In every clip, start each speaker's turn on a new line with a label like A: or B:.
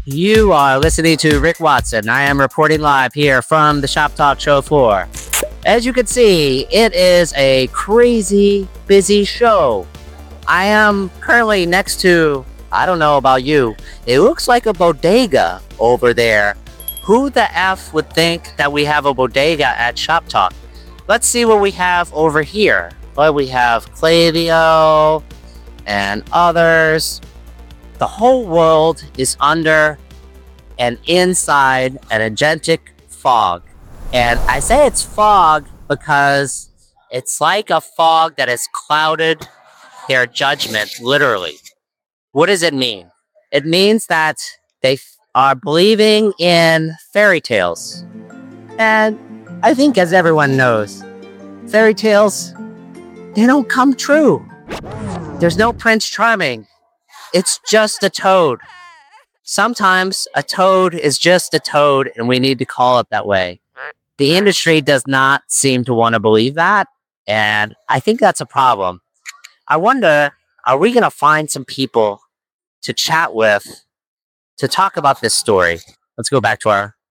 A: You are listening to Rick Watson. I am reporting live here from the Shop Talk show floor. As you can see, it is a crazy busy show. I am currently next to, I don't know about you, it looks like a bodega over there. Who the F would think that we have a bodega at Shop Talk? Let's see what we have over here. Well, we have Klaviyo and others. The whole world is under and inside an agentic fog. And I say it's fog because it's like a fog that has clouded their judgment, literally. What does it mean? It means that they are believing in fairy tales. And I think, as everyone knows, fairy tales, they don't come true. There's no Prince Charming. It's just a toad. Sometimes a toad is just a toad, and we need to call it that way. The industry does not seem to want to believe that, and I think that's a problem. I wonder, are we going to find some people to chat with to talk about this story? Let's go back to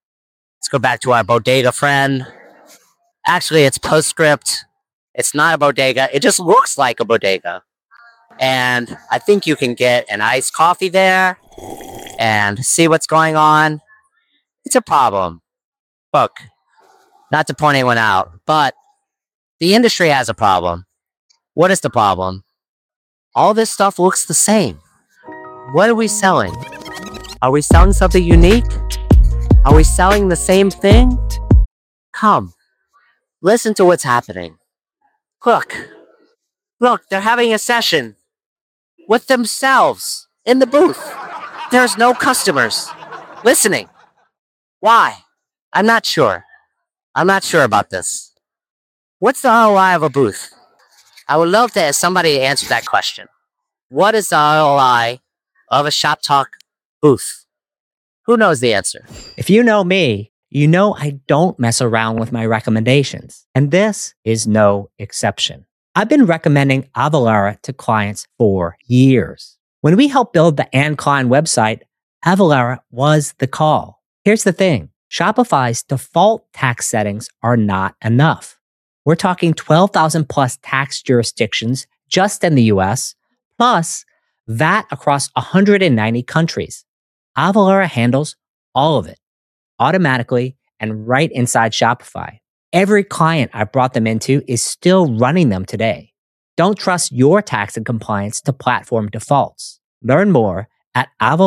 A: our bodega friend. Actually, it's Postscript. It's not a bodega. It just looks like a bodega. And I think you can get an iced coffee there and see what's going on. It's a problem. Look, not to point anyone out, but the industry has a problem. What is the problem? All this stuff looks the same. What are we selling? Are we selling something unique? Are we selling the same thing? Come, listen to what's happening. Look, they're having a session with themselves in the booth. There's no customers listening. Why? I'm not sure. I'm not sure about this. What's the ROI of a booth? I would love to have somebody answer that question. What is the ROI of a Shop Talk booth? Who knows the answer?
B: If you know me, you know I don't mess around with my recommendations, and this is no exception. I've been recommending Avalara to clients for years. When we helped build the Anne Klein website, Avalara was the call. Here's the thing. Shopify's default tax settings are not enough. We're talking 12,000 plus tax jurisdictions just in the US, plus VAT across 190 countries. Avalara handles all of it automatically and right inside Shopify. Every client I brought them into is still running them today. Don't trust your tax and compliance to platform defaults. Learn more at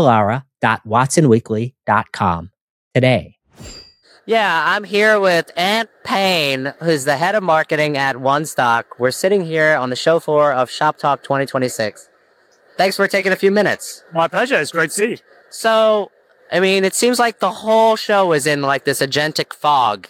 B: avalara.watsonweekly.com today.
A: Yeah, I'm here with Ant Payne, who's the head of marketing at OneStock. We're sitting here on the show floor of Shop Talk 2026. Thanks for taking a few minutes.
C: My pleasure. It's great to see you.
A: So, I mean, it seems like the whole show is in like this agentic fog.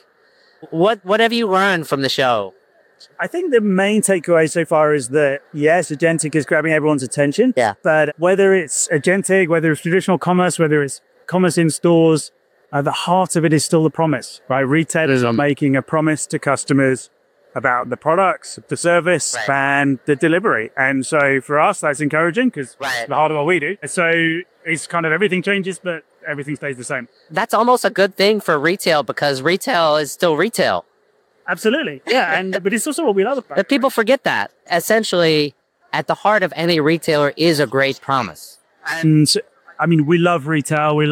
A: What have you learned from the show?
C: I think the main takeaway so far is that, yes, agentic is grabbing everyone's attention.
A: Yeah.
C: But whether it's agentic, whether it's traditional commerce, whether it's commerce in stores, the heart of it is still the promise, right? Retailers are making a promise to customers about the products, the service, and the delivery. And so for us, that's encouraging because it's the heart of what we do. So it's kind of everything changes, but everything stays the same.
A: That's almost a good thing for retail because retail is still retail.
C: Absolutely. Yeah. But it's also what we love about it.
A: But people forget that. Essentially, at the heart of any retailer is a great promise.
C: And I mean, we love retail. I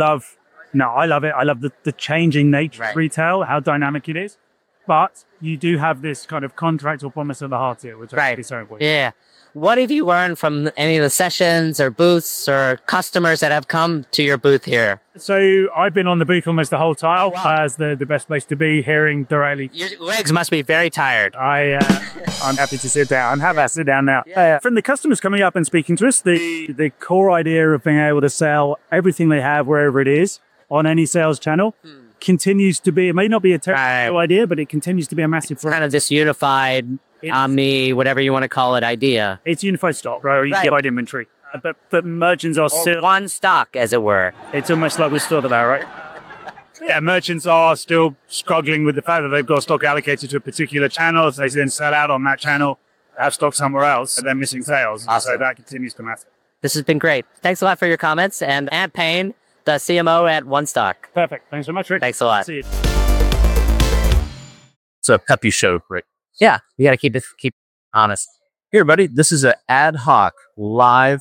C: love it. I love the changing nature of retail, how dynamic it is. But you do have this kind of contractual promise at the heart here, which I think is so important.
A: Yeah. What have you learned from any of the sessions or booths or customers that have come to your booth here?
C: So I've been on the booth almost the whole time as the best place to be, hearing directly.
A: Your legs must be very tired.
C: I'm happy to sit down. Have a sit down now. From the customers coming up and speaking to us, the core idea of being able to sell everything they have wherever it is on any sales channel continues to be, it may not be a terrible idea, but it continues to be a massive
A: kind of this unified, omni, whatever you want to call it, idea.
C: It's unified stock, right? Unified inventory. But merchants are still...
A: one stock, as it were.
C: It's almost like we thought about, right? Yeah, merchants are still struggling with the fact that they've got stock allocated to a particular channel. So they then sell out on that channel, have stock somewhere else, and they're missing sales. Awesome. So that continues to matter.
A: This has been great. Thanks a lot for your comments. And Ant Payne, the CMO at One Stock.
C: Perfect. Thanks so much, Rick.
A: Thanks a lot.
C: See you.
D: It's a peppy show, Rick.
A: Yeah, you got to keep honest.
D: Here, buddy, this is an ad hoc live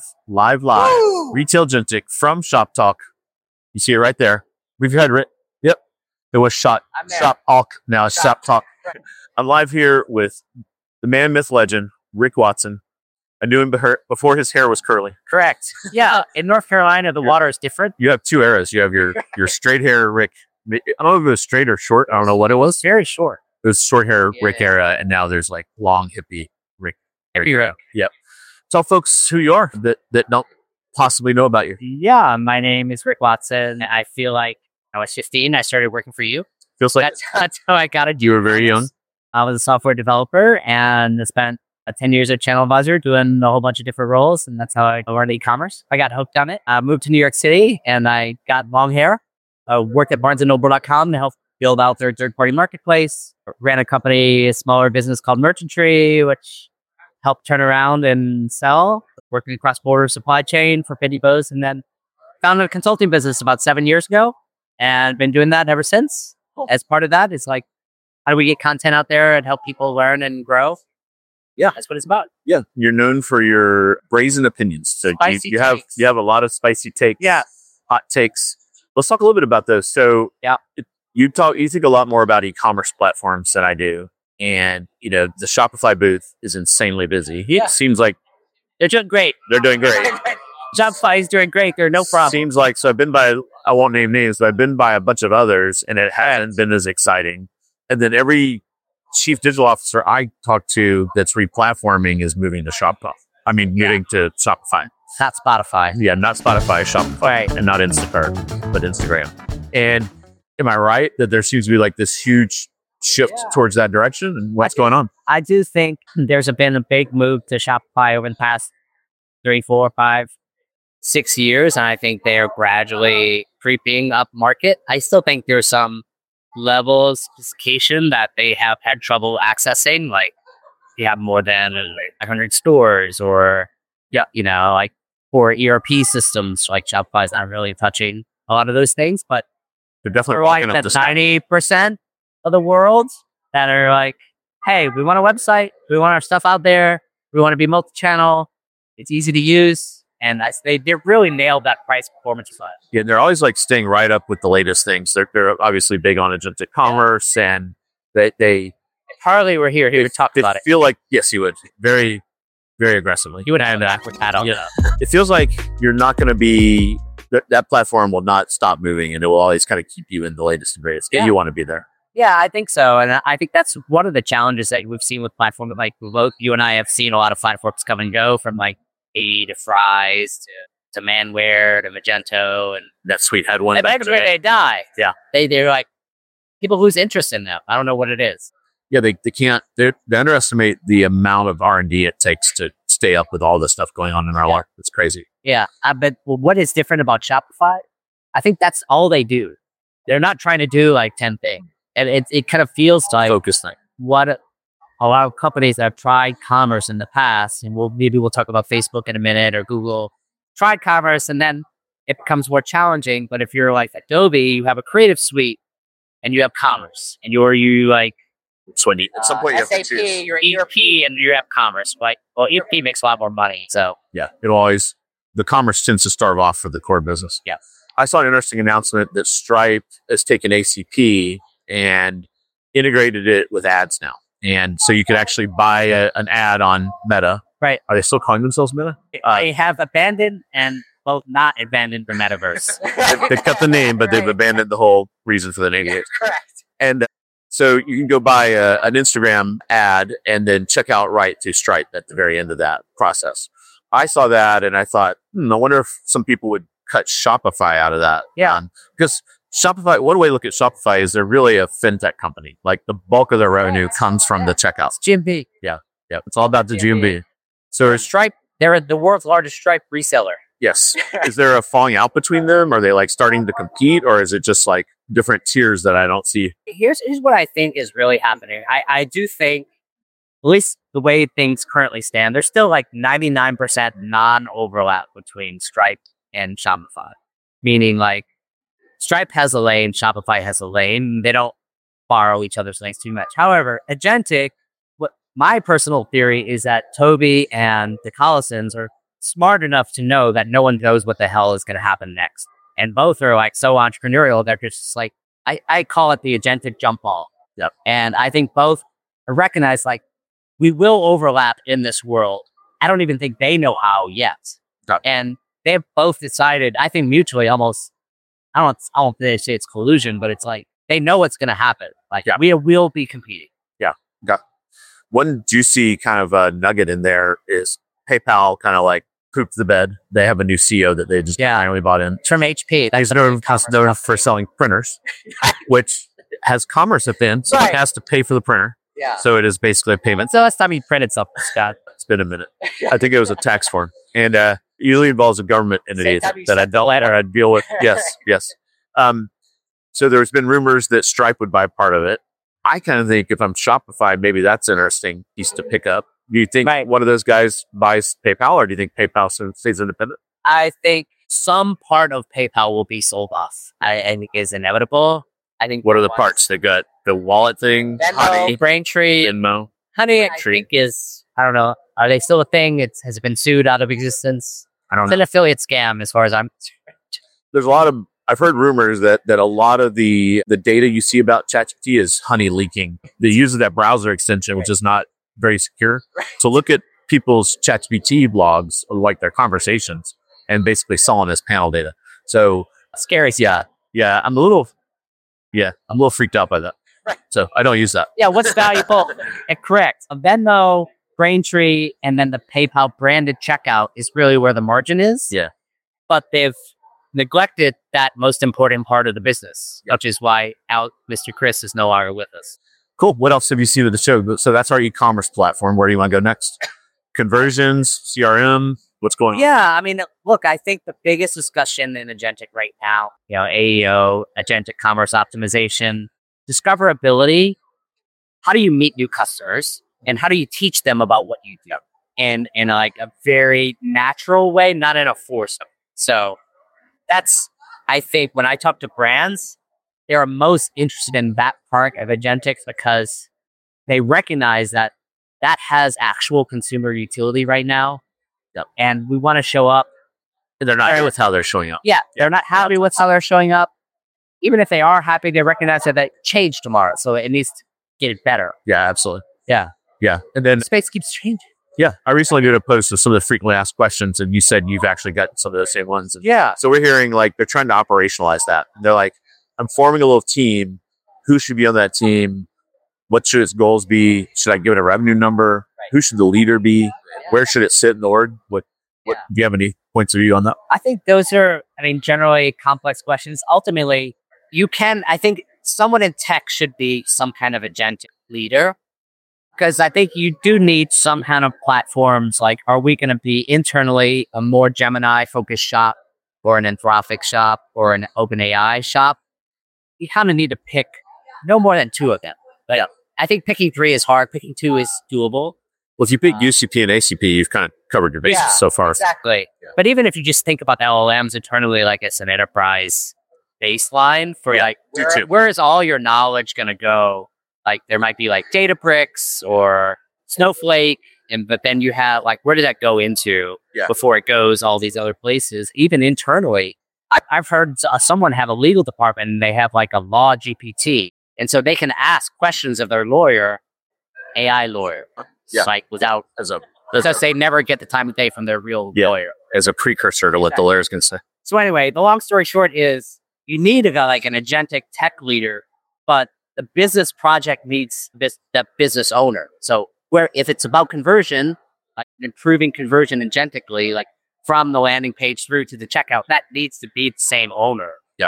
D: retail Gentic from Shop Talk. You see it right there. We've had Rick. Yep. It was Shop Talk. Now it's Shop Talk. I'm live here with the man, myth, legend, Rick Watson. I knew him before his hair was curly.
A: Correct. Yeah, in North Carolina, the water is different.
D: You have two eras. You have your straight hair Rick. I don't know if it was straight or short. I don't know what it was.
A: Very short.
D: It was short hair Rick era, and now there's like long hippie Rick.
A: Era.
D: Yep. Tell folks who you are that don't possibly know about you.
A: Yeah, my name is Rick Watson. I feel like I was 15. I started working for you.
D: Feels like
A: That's how I got it.
D: you were very young.
A: I was a software developer and spent 10 years at Channel Advisor doing a whole bunch of different roles. And that's how I learned e-commerce. I got hooked on it. I moved to New York City and I got long hair. I worked at BarnesandNoble.com to help build out their third-party marketplace. Ran a company, a smaller business called Merchantry, which helped turn around and sell. Working across border supply chain for Pitney Bowes. And then founded a consulting business about 7 years ago and been doing that ever since. As part of that is like, how do we get content out there and help people learn and grow?
D: Yeah.
A: That's what it's about.
D: Yeah, you're known for your brazen opinions. So
A: Spicy
D: you have
A: takes.
D: you have a lot of spicy takes.
A: Yeah.
D: Hot takes. Let's talk a little bit about those. So
A: Yeah.
D: You think a lot more about e-commerce platforms than I do, and the Shopify booth is insanely busy.
A: Yeah.
D: It seems like
A: They're doing great.
D: they're doing great.
A: Shopify is doing great. They're no problem.
D: Seems like so. I won't name names, but I've been by a bunch of others, and it hasn't been as exciting. And then every chief digital officer I talk to that's replatforming is moving to Shopify. Moving to Shopify.
A: Not Spotify.
D: Yeah, not Spotify, Shopify,
A: Right.
D: and not Instacart, but Instagram. And am I right that there seems to be like this huge shift towards that direction? And what's going on?
A: I do think there's been a big move to Shopify over the past 3, 4, 5, 6 years. And I think they are gradually creeping up market. I still think there's some level of sophistication that they have had trouble accessing. Like you have more than 100 stores or, like for ERP systems, like Shopify is not really touching a lot of those things, but
D: They're definitely
A: for like
D: walking up
A: the
D: the stack.
A: 90% of the world that are like, hey, we want a website. We want our stuff out there. We want to be multi-channel. It's easy to use. And they really nailed that price performance side.
D: Yeah, they're always like staying right up with the latest things. They're obviously big on agentic commerce, and they
A: If Harley were here, he would talk about it.
D: feel like, yes, he would, very, very aggressively.
A: You would have that with Adam.
D: Yeah. It feels like you're not going to be that platform will not stop moving, and it will always kind of keep you in the latest and greatest.
A: Yeah.
D: You want to be there.
A: Yeah, I think so. And I think that's one of the challenges that we've seen with platforms. Like both you and I have seen a lot of platforms come and go from like A to Fries to Manware to Magento. And
D: NetSuite had one.
A: and
D: back
A: that's
D: in the
A: where
D: day.
A: they die.
D: Yeah.
A: They're like, people lose interest in them. I don't know what it is.
D: Yeah, they can't. They underestimate the amount of R&D it takes to stay up with all the stuff going on in our life. It's crazy.
A: Yeah. But what is different about Shopify? I think that's all they do. They're not trying to do like 10 things. And it kind of feels like
D: Focus thing.
A: what a lot of companies that have tried commerce in the past, and maybe we'll talk about Facebook in a minute or Google, tried commerce and then it becomes more challenging. But if you're like Adobe, you have a creative suite and you have commerce, and you like
D: So at some point you have to
A: SAP,
D: choose.
A: your ERP, and you have commerce. Right? Well, ERP makes a lot more money. So
D: Yeah, the commerce tends to starve off for the core business.
A: Yeah.
D: I saw an interesting announcement that Stripe has taken ACP and integrated it with ads now. And so you could actually buy an ad on Meta.
A: Right.
D: Are they still calling themselves Meta?
A: they have abandoned and both not abandoned the metaverse.
D: They've cut the name, but they've abandoned the whole reason for the name.
A: Correct.
D: And so you can go buy an Instagram ad and then check out right to Stripe at the very end of that process. I saw that and I thought, I wonder if some people would cut Shopify out of that.
A: Yeah.
D: Because Shopify, one way to look at Shopify is they're really a fintech company. Like the bulk of their revenue comes from the checkouts.
A: GMB.
D: Yeah. It's all about the GMB. So
A: Stripe, they're the world's largest Stripe reseller.
D: yes. Is there a falling out between them? Are they like starting to compete, or is it just like different tiers that I don't see?
A: Here's what I think is really happening. I do think, at least the way things currently stand, there's still like 99% non-overlap between Stripe and Shopify. Meaning like Stripe has a lane, Shopify has a lane. They don't borrow each other's lanes too much. However, agentic, what my personal theory is that Toby and the Collisons are smart enough to know that no one knows what the hell is going to happen next. And both are like so entrepreneurial. They're just like, I call it the agentic jump ball.
D: Yep.
A: And I think both recognize like we will overlap in this world. I don't even think they know how yet.
D: Yep.
A: And they've both decided, I think mutually almost, I don't say it's collusion, but it's like they know what's going to happen. Like we will be competing.
D: Yeah. One juicy kind of nugget in there is PayPal kind of like pooped the bed. They have a new CEO that they just finally bought in.
A: It's from HP.
D: He's known for selling printers, which has commerce at the end. So it has to pay for the printer.
A: Yeah.
D: So it is basically a payment.
A: So last time you printed something, Scott?
D: It's been a minute. I think it was a tax form. And usually involves a government entity that I deal with. Yes. So there's been rumors that Stripe would buy part of it. I kind of think if I'm Shopify, maybe that's an interesting piece to pick up. Do you think one of those guys buys PayPal, or do you think PayPal stays independent?
A: I think some part of PayPal will be sold off. I think is inevitable. I think.
D: What are the parts? They got the wallet thing,
A: Honey, Braintree,
D: Venmo.
A: Honey, I think is, I don't know. Are they still a thing? Has it been sued out of existence?
D: I don't know.
A: It's an affiliate scam as far as I'm concerned.
D: There's a lot of, I've heard rumors that a lot of the data you see about ChatGPT is Honey leaking. They use that browser extension, which is not very secure. So look at people's ChatGPT blogs, or like their conversations, and basically selling this panel data. So
A: scary.
D: Yeah. I'm a little freaked out by that.
A: Right.
D: So I don't use that.
A: Yeah. What's valuable? Correct. A Venmo, Braintree, and then the PayPal branded checkout is really where the margin is.
D: Yeah.
A: But they've neglected that most important part of the business, which is why Mr. Chris is no longer with us.
D: Cool. What else have you seen with the show? So that's our e-commerce platform. Where do you want to go next? Conversions, CRM, what's going on?
A: Yeah, I mean, look, I think the biggest discussion in agentic right now, AEO, agentic commerce optimization, discoverability. How do you meet new customers, and how do you teach them about what you do? And in like a very natural way, not in a forced way. So that's, I think when I talk to brands, they are most interested in that part of agentic because they recognize that has actual consumer utility right now. Yep. And we want to show up.
D: They're not happy with how they're showing up.
A: Yeah, they're not happy with how they're showing up. Even if they are happy, they recognize that change tomorrow. So it needs to get it better.
D: Yeah, absolutely.
A: Yeah.
D: And then
A: the space keeps changing.
D: Yeah. I recently did a post of some of the frequently asked questions, and you said you've actually got some of the same ones. And so we're hearing like they're trying to operationalize that. And they're like, I'm forming a little team. Who should be on that team? What should its goals be? Should I give it a revenue number? Right. Who should the leader be? Where should it sit in the org? What do you have any points of view on that?
A: I think those are, generally complex questions. Ultimately, I think someone in tech should be some kind of agentic leader, because I think you do need some kind of platforms. Like, are we going to be internally a more Gemini focused shop, or an Anthropic shop, or an OpenAI shop? You kind of need to pick no more than two of them. But I think picking 3 is hard. Picking 2 is doable.
D: Well, if you pick UCP and ACP, you've kind of covered your bases so far.
A: Exactly. Yeah. But even if you just think about the LLMs internally, like it's an enterprise baseline for where is all your knowledge going to go? Like there might be like Databricks or Snowflake, but then you have like, where did that go into before it goes all these other places? Even internally, I've heard someone have a legal department and they have like a law GPT. And so they can ask questions of their lawyer, AI lawyer. Like without, because they never get the time of day from their real lawyer.
D: As a precursor to what the lawyer's going to say.
A: So anyway, the long story short is you need an agentic tech leader, but the business project needs the business owner. So where if it's about conversion, like improving conversion agentically, like from the landing page through to the checkout, that needs to be the same owner.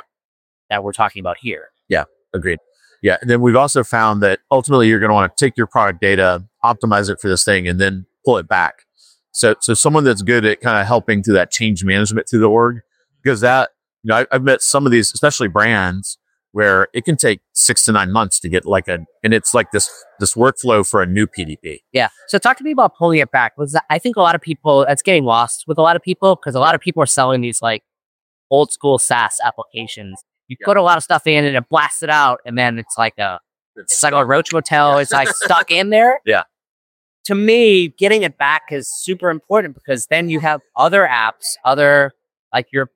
A: That we're talking about here.
D: Yeah, agreed. Yeah, and then we've also found that ultimately you're going to want to take your product data, optimize it for this thing, and then pull it back. So someone that's good at kind of helping through that change management through the org, because that, I've met some of these, especially brands, where it can take 6 to 9 months to get and it's like this workflow for a new PDP.
A: Yeah. So talk to me about pulling it back. I think a lot of people, that's getting lost with a lot of people, because a lot of people are selling these like old school SaaS applications. You put a lot of stuff in and it blasts it out, and then it's like a roach motel. It's like stuck in there.
D: Yeah.
A: To me, getting it back is super important because then you have other apps, like your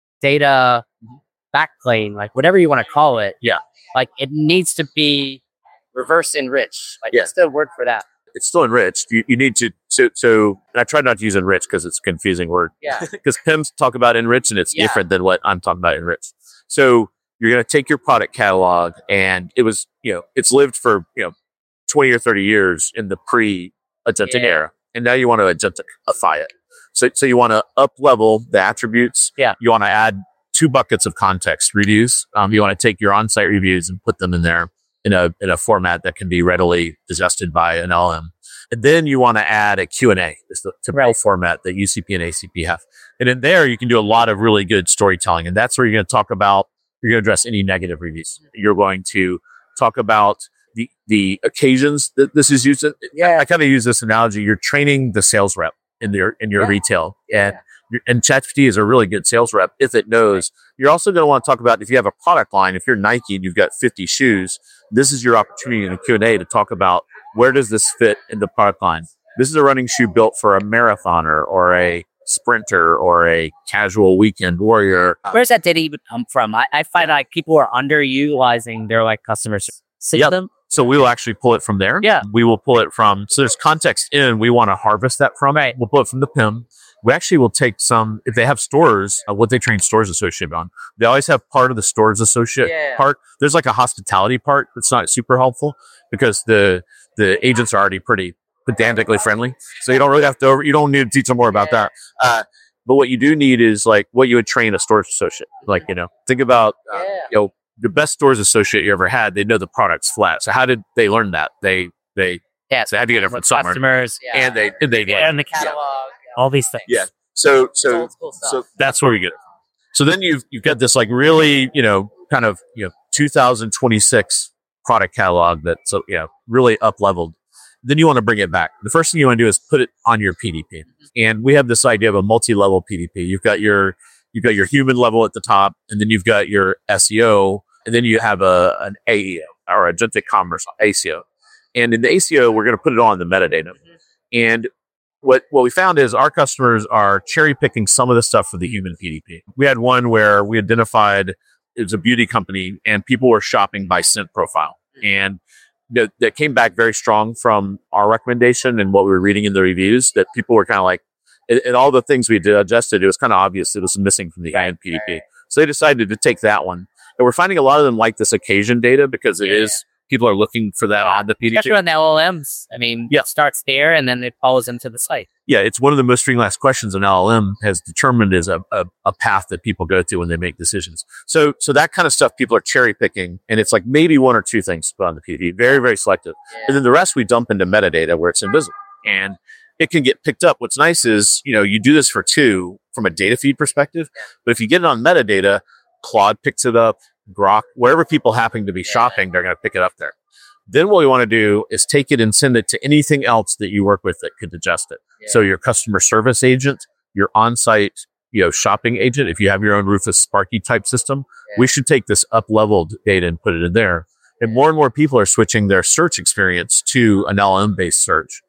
A: data backplane, like whatever you want to call it.
D: Yeah.
A: Like it needs to be reverse enriched. Like
D: Yeah.
A: what's the word for that?
D: It's still enriched. You need to, so and I try not to use enrich because it's a confusing word.
A: Yeah.
D: Because PIMs talk about enrich and it's different than what I'm talking about enrich. So you're going to take your product catalog and it was, it's lived for, 20 or 30 years in the pre-agentic era. And now you want to agentify it. So you want to up level the attributes.
A: Yeah.
D: You want to add 2 buckets of context reviews. You want to take your on-site reviews and put them in there in a format that can be readily digested by an LLM. And then you want to add a Q&A. It's the typical format that UCP and ACP have. And in there, you can do a lot of really good storytelling. And that's where you're going to talk about, you're going to address any negative reviews. You're going to talk about the occasions that this is used. I kind of use this analogy. You're training the sales rep in your retail. And ChatGPT is a really good sales rep if it knows. You're also going to want to talk about if you have a product line, if you're Nike and you've got 50 shoes, this is your opportunity in a Q&A to talk about where does this fit in the product line. This is a running shoe built for a marathoner or a sprinter or a casual weekend warrior.
A: Where's that data even come from? I find like people are underutilizing their like customer system.
D: So we will actually pull it from there.
A: Yeah.
D: We will pull it from, so there's context in, we want to harvest that from.
A: Right.
D: We'll pull it from the PIM. We actually will take some, if they have stores, what they train stores associate on. They always have part of the stores associate part. There's like a hospitality part that's not super helpful because the agents are already pretty pedantically friendly. So you don't really have to, you don't need to teach them more about that. But what you do need is like what you would train a stores associate. Like, think about, the best stores associate you ever had, they know the product's flat. So how did they learn that? They so had to get it from somewhere.
A: Customers,
D: And they
A: and the catalog, all these things.
D: Yeah. So
A: Old-school stuff.
D: so that's where we get it. So then you've got this like really, kind of 2026 product catalog that's really up leveled. Then you want to bring it back. The first thing you want to do is put it on your PDP. And we have this idea of a multi-level PDP. You've got your human level at the top, and then you've got your SEO, and then you have an AEO or agentic commerce ACO. And in the ACO, we're going to put it on the metadata. And what we found is our customers are cherry picking some of the stuff for the human PDP. We had one where we identified it was a beauty company and people were shopping by scent profile. And that came back very strong from our recommendation and what we were reading in the reviews, that people were kind of like, and all the things we adjusted, it was kind of obvious it was missing from the high-end PDP. So they decided to take that one. And we're finding a lot of them like this occasion data because it is, people are looking for that on the PDP.
A: Especially on the LLMs. I mean, it starts there and then it follows into the site.
D: Yeah, it's one of the most frequently asked questions an LLM has determined is a path that people go to when they make decisions. So that kind of stuff people are cherry picking, and it's like maybe 1 or 2 things to put on the PDP, very, very selective. And then the rest we dump into metadata where it's invisible. And it can get picked up. What's nice is, you do this for 2 from a data feed perspective, but if you get it on metadata, Claude picks it up, Grok, wherever people happen to be shopping, they're going to pick it up there. Then what we want to do is take it and send it to anything else that you work with that could digest it. So your customer service agent, your on-site, shopping agent, if you have your own Rufus Sparky type system, we should take this up-leveled data and put it in there. And more people are switching their search experience to an LLM-based search,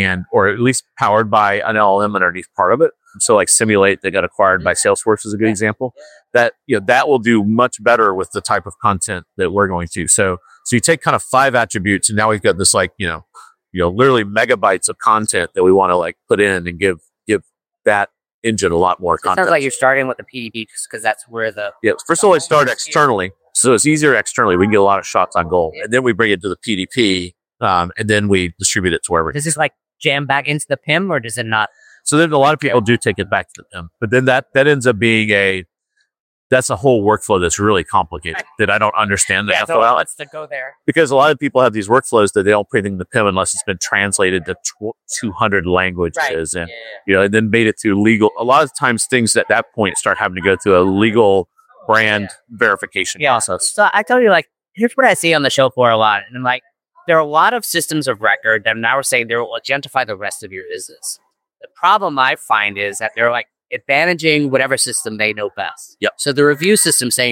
D: or at least powered by an LLM underneath part of it. So like Simulate that got acquired by Salesforce is a good example. That that will do much better with the type of content that we're going to. So you take kind of 5 attributes, and now we've got this like literally megabytes of content that we want to like put in and give that engine a lot more content.
A: It sounds like you're starting with the PDP because that's where the
D: First of all, I start externally, so it's easier externally. We can get a lot of shots on goal, and then we bring it to the PDP, and then we distribute it to wherever.
A: Does this like jam back into the PIM, or does it not?
D: So then a lot of people do take it back to the PIM, but then that ends up being that's a whole workflow that's really complicated that I don't understand.
A: So let's go there.
D: Because a lot of people have these workflows that they don't put in the PIM unless it's been translated to 200 languages and and then made it through legal. A lot of times things at that point start having to go through a legal brand verification process.
A: So I tell you, like, here's what I see on the show floor a lot. And like, there are a lot of systems of record that now are saying they will agentify the rest of your business. The problem I find is that they're like advantaging whatever system they know best.
D: Yep.
A: So the review system saying like,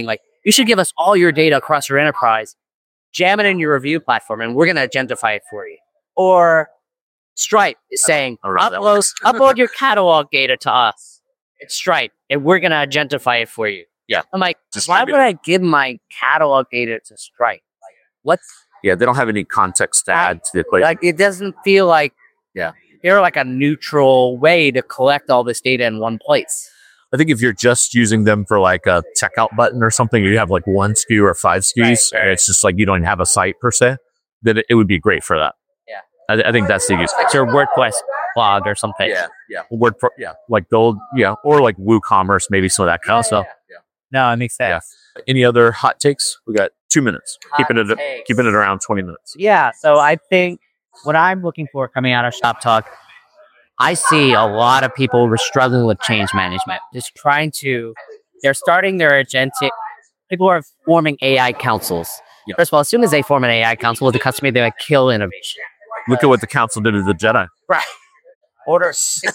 A: you should give us all your data across your enterprise, jam it in your review platform, and we're going to agentify it for you. Or Stripe is saying, upload your catalog data to us. It's Stripe, and we're going to agentify it for you.
D: Yeah.
A: I'm like, why would I give my catalog data to Stripe? Like, what's...
D: Yeah, they don't have any context to add to the equation.
A: Like, it doesn't feel like they're like a neutral way to collect all this data in one place.
D: I think if you're just using them for like a checkout button or something, or you have like 1 SKU or 5 SKUs, and it's just like you don't have a site per se, then it would be great for that.
A: Yeah.
D: I think that's the use.
A: It's your WordPress blog or something.
D: Like the old, or like WooCommerce, maybe some of that kind of stuff.
A: No, it makes sense.
D: Yeah. Any other hot takes? We got 2 minutes. Keeping it around 20 minutes.
A: Yeah. So I think what I'm looking for coming out of Shop Talk, I see a lot of people were struggling with change management. They're starting their agentic. People are forming AI councils. Yeah. First of all, as soon as they form an AI council with the customer, they like kill innovation.
D: Look at what the council did to the Jedi.
A: Right. Order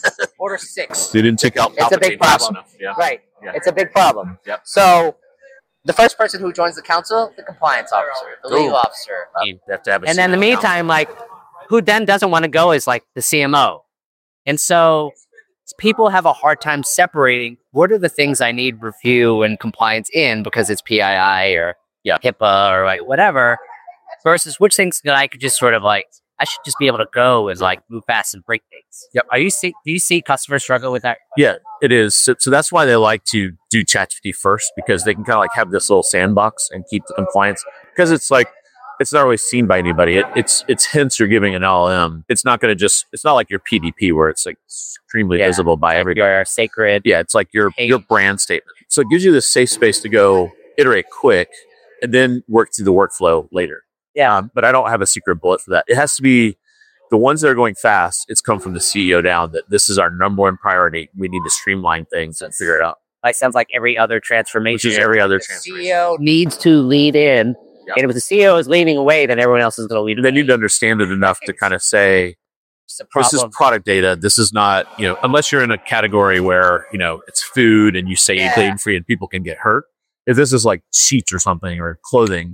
A: 6.
D: They didn't take out.
A: It's a big problem.
D: Yeah.
A: Right. Yeah. It's a big problem.
D: Yep.
A: So the first person who joins the council, the compliance officer, the legal officer.
D: You have to have
A: and then in the meantime, like, who then doesn't want to go is like the CMO. And so people have a hard time separating what are the things I need review and compliance in because it's PII or HIPAA or like whatever, versus which things that I could just sort of like, I should just be able to go and like move fast and break things.
D: Yep.
A: Do you see customers struggle with that?
D: Yeah, it is. So that's why they like to do ChatGPT first, because they can kind of like have this little sandbox and keep the compliance, because it's like, it's not always seen by anybody. It's hints you're giving an LLM. It's not going to it's not like your PDP where it's like extremely visible by everybody.
A: Your sacred.
D: Yeah, it's like your brand statement. So it gives you this safe space to go iterate quick and then work through the workflow later.
A: Yeah.
D: But I don't have a secret bullet for that. It has to be the ones that are going fast. It's come from the CEO down that this is our number one priority. We need to streamline things and figure it out.
A: Like sounds like every other transformation.
D: Which is every other transformation.
A: CEO needs to lead in. Yeah. And if the CEO is leaning away, then everyone else is going to lead.
D: They need to understand it enough to kind of say, this is product data. This is not, unless you're in a category where, it's food and you say gluten free and people can get hurt. If this is like sheets or something or clothing,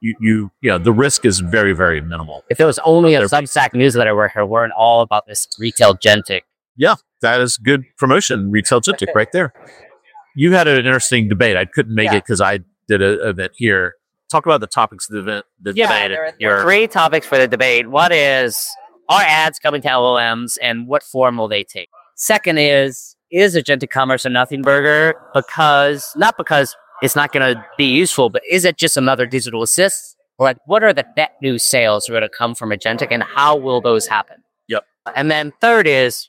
D: the risk is very, very minimal.
A: If there was only a Substack newsletter where her weren't all about this retail gentic.
D: Yeah, that is good promotion. Retail gentic right there. You had an interesting debate. I couldn't make it because I did an event here. Talk about the topics of the event.
A: There are 3 topics for the debate. One is, are ads coming to LLMs and what form will they take? Second is agentic commerce a nothing burger? Not because it's not going to be useful, but is it just another digital assist? Or like, what are the net new sales that are going to come from agentic and how will those happen?
D: Yep.
A: And then third is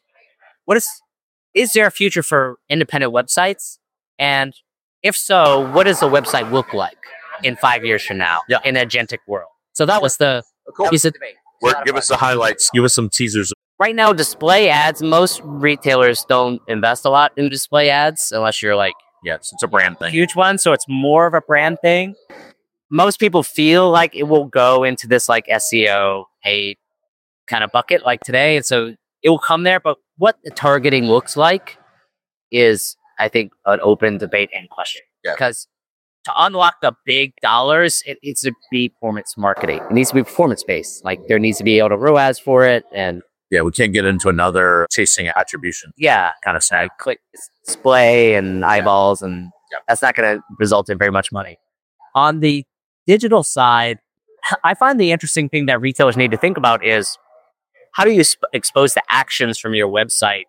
A: there a future for independent websites? And if so, what does the website look like in 5 years from now in an agentic world? So that was the piece of debate.
D: Give us the highlights. Give us some teasers.
A: Right now, display ads, most retailers don't invest a lot in display ads unless you're like,
D: it's a brand thing.
A: Huge one. So it's more of a brand thing. Most people feel like it will go into this like SEO paid kind of bucket like today. And so it will come there. But what the targeting looks like is, I think, an open debate and question. Because to unlock the big dollars, it needs to be performance marketing. It needs to be performance based. Like there needs to be able to ROAS for it. And
D: we can't get into another chasing attribution.
A: Kind of snag. Click display and eyeballs, and that's not going to result in very much money. On the digital side, I find the interesting thing that retailers need to think about is how do you expose the actions from your website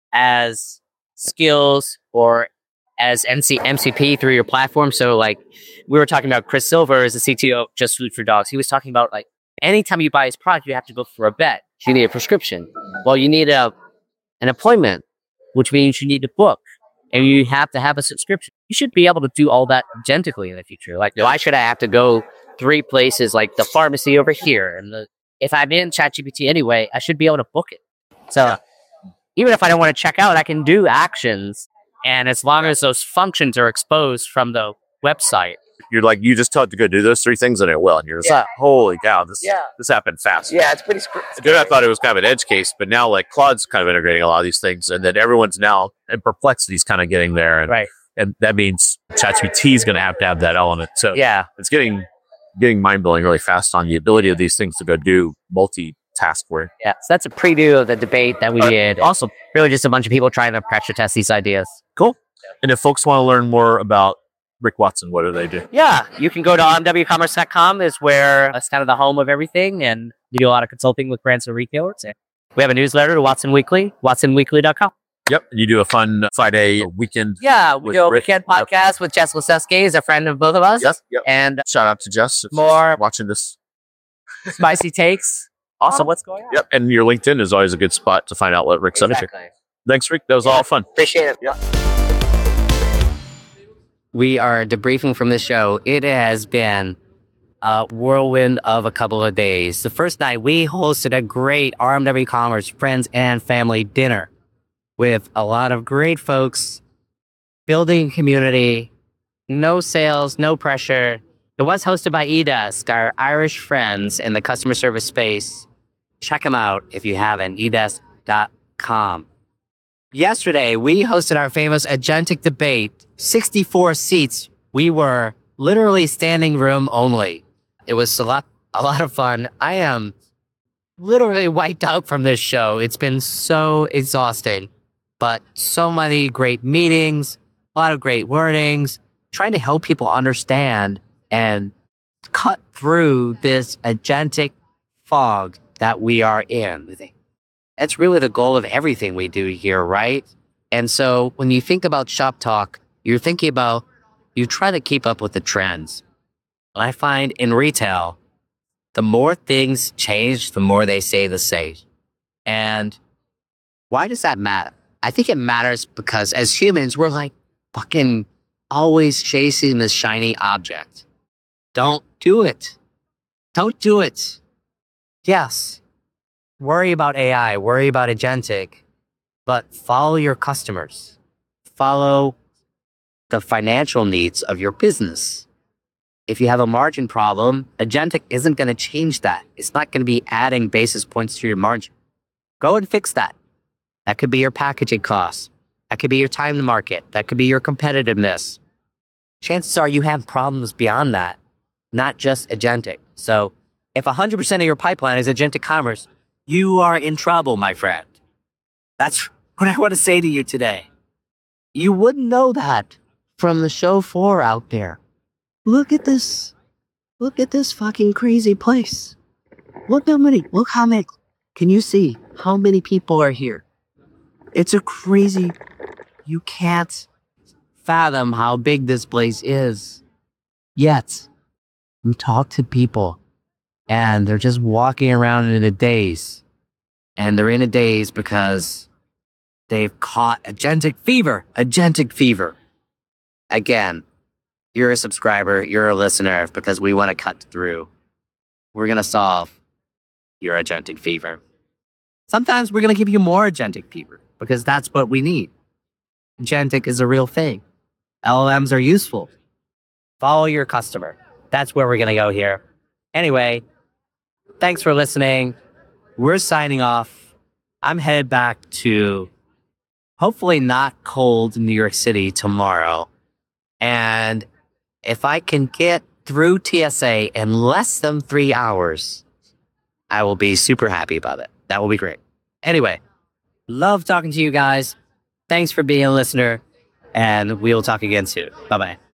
A: as skills or as MCP through your platform. So like we were talking about Chris Silver as the CTO of Just Food for Dogs. He was talking about like anytime you buy his product, you have to go for a vet. You need a prescription. Well, you need an appointment, which means you need to book, and you have to have a subscription. You should be able to do all that agentically in the future. Like, why should I have to go 3 places like the pharmacy over here? And if I'm in ChatGPT anyway, I should be able to book it. So even if I don't want to check out, I can do actions. And as long as those functions are exposed from the website,
D: you're like, you just tell it to go do those 3 things and it will. And you're just like, holy cow, this happened fast.
A: Yeah, it's pretty
D: Then I thought it was kind of an edge case, but now like Claude's kind of integrating a lot of these things. And then everyone's now, and Perplexity's kind of getting there. And And that means ChatGPT is going to have that element. So
A: Yeah.
D: it's getting mind blowing really fast on the ability of these things to go do multitask work.
A: Yeah. So that's a preview of the debate that we did.
D: Awesome.
A: Really just a bunch of people trying to pressure test these ideas.
D: Cool. And if folks want to learn more about Rick Watson, what do they do?
A: Yeah. You can go to onwcommerce.com is where it's kind of the home of everything. And we do a lot of consulting with brands and retailers. And we have a newsletter to Watson Weekly, watsonweekly.com.
D: Yep. And you do a fun Friday weekend.
A: Yeah, we
D: With
A: do a
D: Rick.
A: weekend podcast with Jess Lasewski, is a friend of both of us.
D: Yes. Yep.
A: And
D: Shout out to Jess. if she's
A: More-
D: watching this.
A: spicy takes. Awesome. What's going on?
D: Yep. And your LinkedIn is always a good spot to find out what Rick's up to.
A: Exactly.
D: Thanks, Rick. That was all fun.
A: Appreciate it.
D: Yeah.
A: We are debriefing from this show. It has been a whirlwind of a couple of days. The first night, we hosted a great RMW Commerce friends and family dinner with a lot of great folks, building community, no sales, no pressure. It was hosted by eDesk, our Irish friends in the customer service space. Check them out if you haven't, edesk.com. Yesterday, we hosted our famous agentic debate, 64 seats. We were literally standing room only. It was a lot of fun. I am literally wiped out from this show. It's been so exhausting, but so many great meetings, a lot of great wordings, trying to help people understand and cut through this agentic fog that we are in. That's really the goal of everything we do here, right? And so when you think about Shop Talk, you're thinking about, you try to keep up with the trends. I find in retail, the more things change, the more they stay the same. And why does that matter? I think it matters because as humans, we're like fucking always chasing this shiny object. Don't do it. Don't do it. Yes. Worry about AI, worry about agentic, but follow your customers. Follow the financial needs of your business. If you have a margin problem, agentic isn't going to change that. It's not going to be adding basis points to your margin. Go and fix that. That could be your packaging costs. That could be your time to market. That could be your competitiveness. Chances are you have problems beyond that, not just agentic. So if 100% of your pipeline is agentic commerce, you are in trouble, my friend. That's what I want to say to you today. You wouldn't know that from the show floor out there. Look at this. Look at this fucking crazy place. Look how many, can you see how many people are here? It's a crazy, you can't fathom how big this place is. Yet, you talk to people and they're just walking around in a daze. And they're in a daze because they've caught agentic fever. Agentic fever. Again, you're a subscriber, you're a listener, because we want to cut through. We're going to solve your agentic fever. Sometimes we're going to give you more agentic fever because that's what we need. Agentic is a real thing. LLMs are useful. Follow your customer. That's where we're going to go here. Anyway, thanks for listening. We're signing off. I'm headed back to hopefully not cold New York City tomorrow. And if I can get through TSA in less than 3 hours, I will be super happy about it. That will be great. Anyway, love talking to you guys. Thanks for being a listener, and we'll talk again soon. Bye-bye.